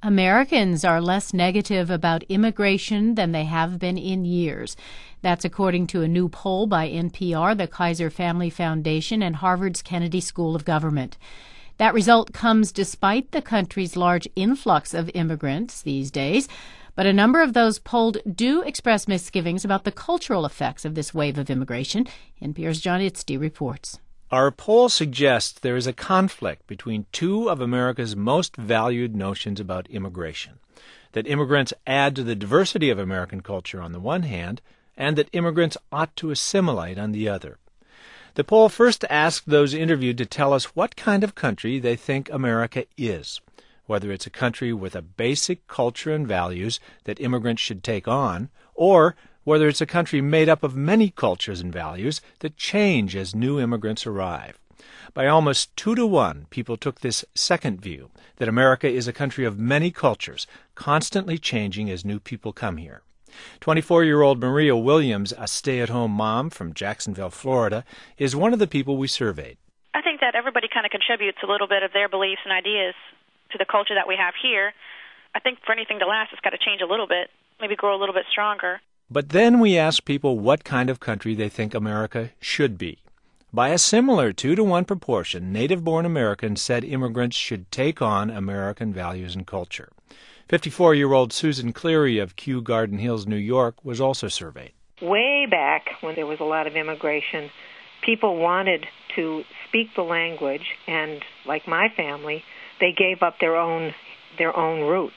Americans are less negative about immigration than they have been in years. That's according to a new poll by NPR, the Kaiser Family Foundation, and Harvard's Kennedy School of Government. That result comes despite the country's large influx of immigrants these days. But a number of those polled do express misgivings about the cultural effects of this wave of immigration. NPR's John Itzdy reports. Our poll suggests there is a conflict between two of America's most valued notions about immigration: that immigrants add to the diversity of American culture on the one hand, and that immigrants ought to assimilate on the other. The poll first asked those interviewed to tell us what kind of country they think America is, whether it's a country with a basic culture and values that immigrants should take on, or whether it's a country made up of many cultures and values that change as new immigrants arrive. By almost 2-to-1, people took this second view, that America is a country of many cultures, constantly changing as new people come here. 24-year-old Maria Williams, a stay-at-home mom from Jacksonville, Florida, is one of the people we surveyed. I think that everybody kind of contributes a little bit of their beliefs and ideas to the culture that we have here. I think for anything to last, it's got to change a little bit, maybe grow a little bit stronger. But then we asked people what kind of country they think America should be. By a similar 2-to-1 proportion, native-born Americans said immigrants should take on American values and culture. 54-year-old Susan Cleary of Kew Garden Hills, New York, was also surveyed. Way back when there was a lot of immigration, people wanted to speak the language, and like my family, they gave up their own roots.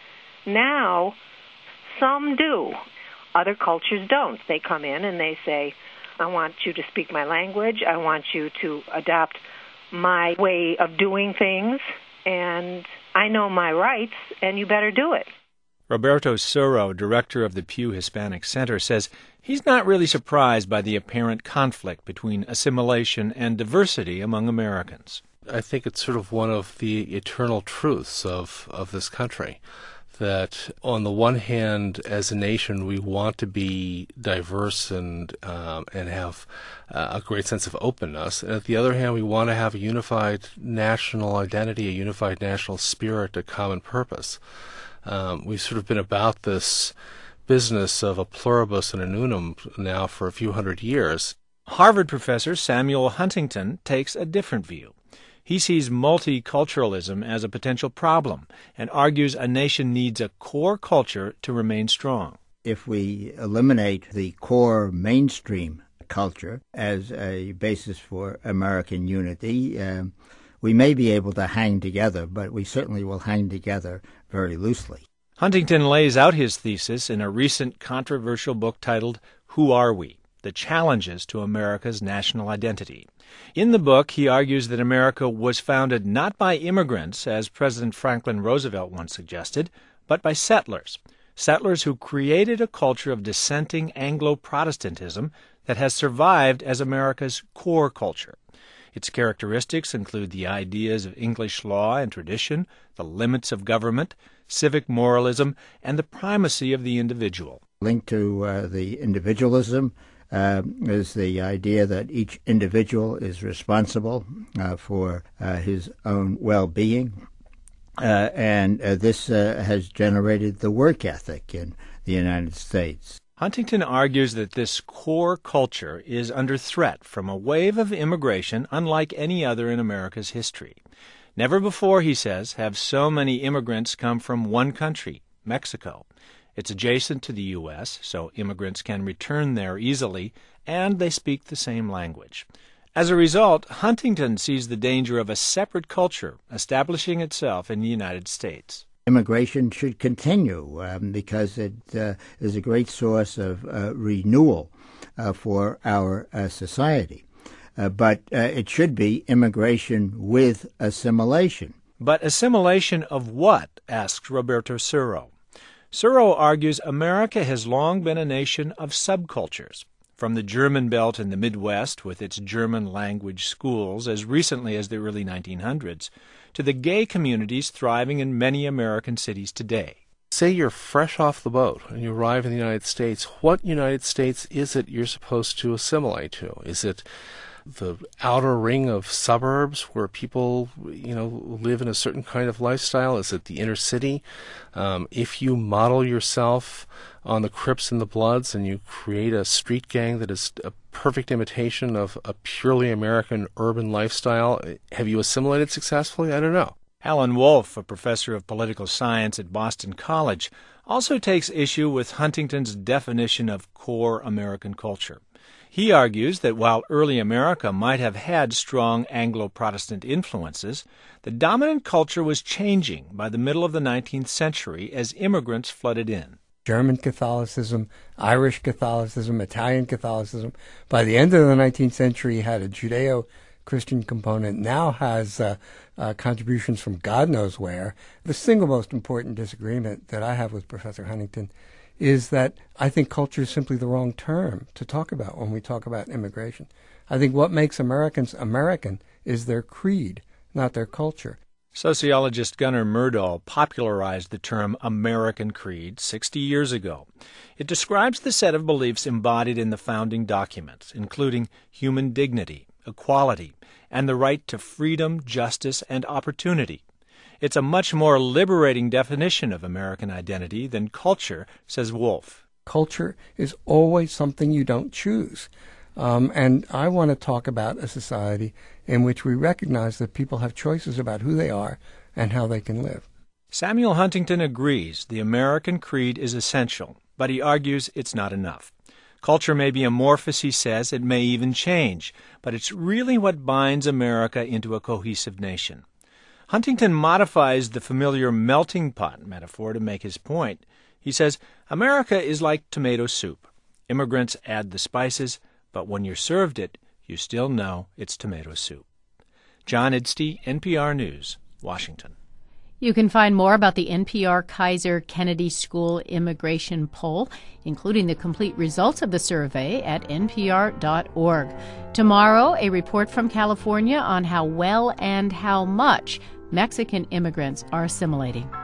Now, some do. Other cultures don't. They come in and they say, I want you to speak my language. I want you to adopt my way of doing things. And I know my rights, and you better do it. Roberto Suro, director of the Pew Hispanic Center, says he's not really surprised by the apparent conflict between assimilation and diversity among Americans. I think it's sort of one of the eternal truths of this country, that on the one hand, as a nation, we want to be diverse and have a great sense of openness. And at the other hand, we want to have a unified national identity, a unified national spirit, a common purpose. We've sort of been about this business of a pluribus and an unum now for a few hundred years. Harvard professor Samuel Huntington takes a different view. He sees multiculturalism as a potential problem and argues a nation needs a core culture to remain strong. If we eliminate the core mainstream culture as a basis for American unity, we may be able to hang together, but we certainly will hang together very loosely. Huntington lays out his thesis in a recent controversial book titled Who Are We? The Challenges to America's National Identity. In the book, he argues that America was founded not by immigrants, as President Franklin Roosevelt once suggested, but by settlers who created a culture of dissenting Anglo-Protestantism that has survived as America's core culture. Its characteristics include the ideas of English law and tradition, the limits of government, civic moralism, and the primacy of the individual. Linked to the individualism is the idea that each individual is responsible for his own well-being. And this has generated the work ethic in the United States. Huntington argues that this core culture is under threat from a wave of immigration unlike any other in America's history. Never before, he says, have so many immigrants come from one country, Mexico. It's adjacent to the U.S., so immigrants can return there easily, and they speak the same language. As a result, Huntington sees the danger of a separate culture establishing itself in the United States. Immigration should continue because it is a great source of renewal for our society. But it should be immigration with assimilation. But assimilation of what? Asks Roberto Suro. Suro argues America has long been a nation of subcultures, from the German belt in the Midwest with its German-language schools as recently as the early 1900s, to the gay communities thriving in many American cities today. Say you're fresh off the boat and you arrive in the United States. What United States is it you're supposed to assimilate to? Is it the outer ring of suburbs where people, live in a certain kind of lifestyle? Is it the inner city? If you model yourself on the Crips and the Bloods and you create a street gang that is a perfect imitation of a purely American urban lifestyle, have you assimilated successfully? I don't know. Alan Wolf, a professor of political science at Boston College, also takes issue with Huntington's definition of core American culture. He argues that while early America might have had strong Anglo-Protestant influences, the dominant culture was changing by the middle of the 19th century as immigrants flooded in. German Catholicism, Irish Catholicism, Italian Catholicism. By the end of the 19th century, had a Judeo-Christian component, now has contributions from God knows where. The single most important disagreement that I have with Professor Huntington is that I think culture is simply the wrong term to talk about when we talk about immigration. I think what makes Americans American is their creed, not their culture. Sociologist Gunnar Myrdal popularized the term American Creed 60 years ago. It describes the set of beliefs embodied in the founding documents, including human dignity, equality, and the right to freedom, justice, and opportunity. It's a much more liberating definition of American identity than culture, says Wolf. Culture is always something you don't choose. And I want to talk about a society in which we recognize that people have choices about who they are and how they can live. Samuel Huntington agrees the American creed is essential, but he argues it's not enough. Culture may be amorphous, he says. It may even change, but it's really what binds America into a cohesive nation. Huntington modifies the familiar melting pot metaphor to make his point. He says, America is like tomato soup. Immigrants add the spices, but when you're served it, you still know it's tomato soup. John Idstey, NPR News, Washington. You can find more about the NPR Kaiser Kennedy School immigration poll, including the complete results of the survey, at npr.org. Tomorrow, a report from California on how well and how much Mexican immigrants are assimilating.